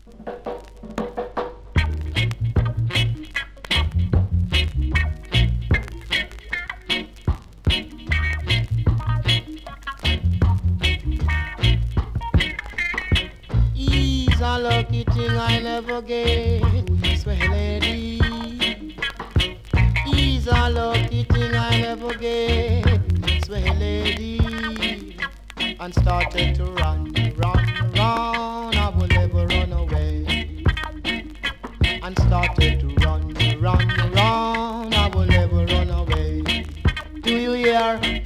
He's a lucky thing I never get, swear lady. He's a lucky thing I never get, swear lady. And started to run, run, run, I will never run away. And started to run, run, run, I will never run away. Do you hear?